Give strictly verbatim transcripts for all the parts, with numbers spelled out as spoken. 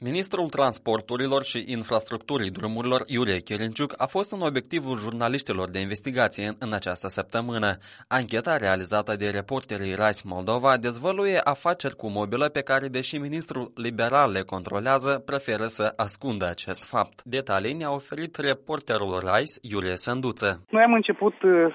Ministrul Transporturilor și Infrastructurii Drumurilor, Iulie Chirinciuc, a fost în obiectivul jurnaliștilor de investigație în această săptămână. Ancheta realizată de reporterii Rise Moldova dezvăluie afaceri cu mobilă pe care, deși ministrul liberal le controlează, preferă să ascundă acest fapt. Detalii ne-a oferit reporterul Rise, Iulie Sânduță. Noi am început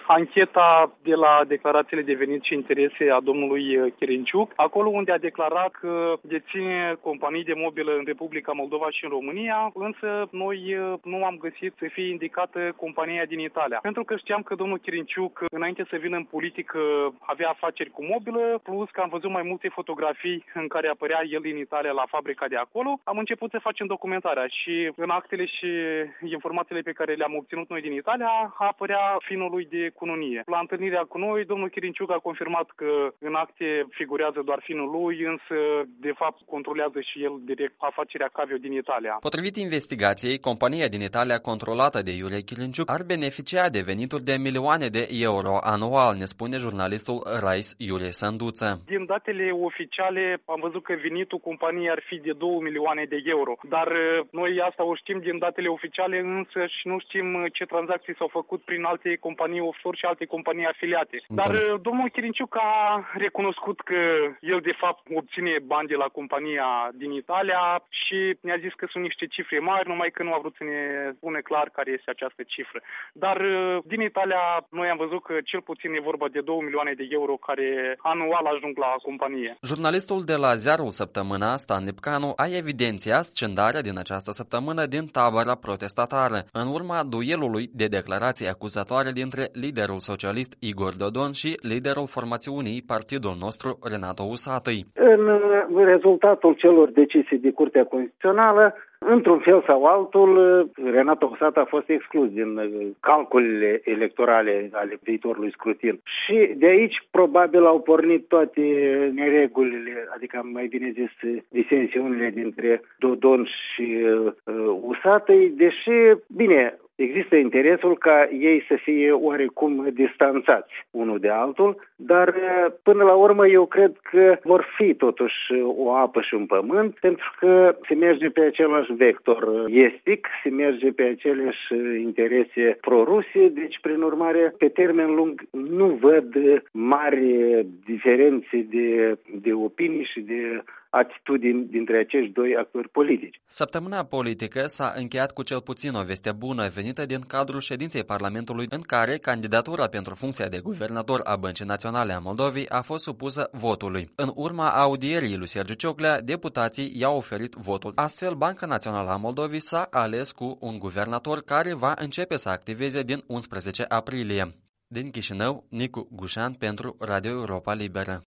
ancheta de la declarațiile de venit și interese a domnului Chirinciuc, acolo unde a declarat că deține companii de mobilă în Republica Moldova și în România, însă noi nu am găsit să fie indicată compania din Italia. Pentru că știam că domnul Chirinciuc, înainte să vină în politică, avea afaceri cu mobilă, plus că am văzut mai multe fotografii în care apărea el din Italia la fabrica de acolo. Am început să facem documentarea și în actele și informațiile pe care le-am obținut noi din Italia apărea finul lui de cununie. La întâlnirea cu noi, domnul Chirinciuc a confirmat că în acte figurează doar finul lui, însă de fapt controlează și el direct afacerea Cavio din Italia. Potrivit investigației, compania din Italia controlată de Iulie Chirinciuc ar beneficia de venituri de milioane de euro anual, ne spune jurnalistul Rise Iulie Sânduță. Din datele oficiale am văzut că venitul companiei ar fi de două milioane de euro, dar noi asta o știm din datele oficiale, însă și nu știm ce tranzacții s-au făcut prin alte companii offshore și alte companii afiliate. Dar Înțeles. Domnul Chirinciuc a recunoscut că el de fapt obține bani de la compania din Italia și ne-a zis că sunt niște cifre mari, numai că nu a vrut să ne spune clar care este această cifră. Dar din Italia noi am văzut că cel puțin e vorba de două milioane de euro care anual ajung la companie. Jurnalistul de la Ziarul Săptămâna, Stan Lipcanu, a evidențiat scindarea din această săptămână din tabăra protestatară, în urma duelului de declarații acuzatoare dintre liderul socialist Igor Dodon și liderul formațiunii Partidul Nostru, Renato Usatăi. În rezultatul celor decise de Curtea Constituțională, într-un fel sau altul, Renato Usatăi a fost exclus din calculele electorale ale viitorului scrutin. Și de aici probabil au pornit toate neregulile, adică mai bine zis disensiunile dintre Dodon și uh, Usatăi, deși, bine, există interesul ca ei să fie oarecum distanțați unul de altul, dar până la urmă eu cred că vor fi totuși o apă și un pământ, pentru că se merge pe același vector estic, se merge pe aceleași interese pro-Rusie, deci prin urmare pe termen lung nu văd mari diferențe de, de opinii și de atitudini dintre acești doi actori politici. Săptămâna politică s-a încheiat cu cel puțin o veste bună venită din cadrul ședinței Parlamentului, în care candidatura pentru funcția de guvernator a Băncii Naționale a Moldovei a fost supusă votului. În urma audierii lui Sergiu Cioclea, deputații i-au oferit votul. Astfel, Banca Națională a Moldovei s-a ales cu un guvernator care va începe să activeze din unsprezece aprilie. Din Chișinău, Nicu Gușan pentru Radio Europa Liberă.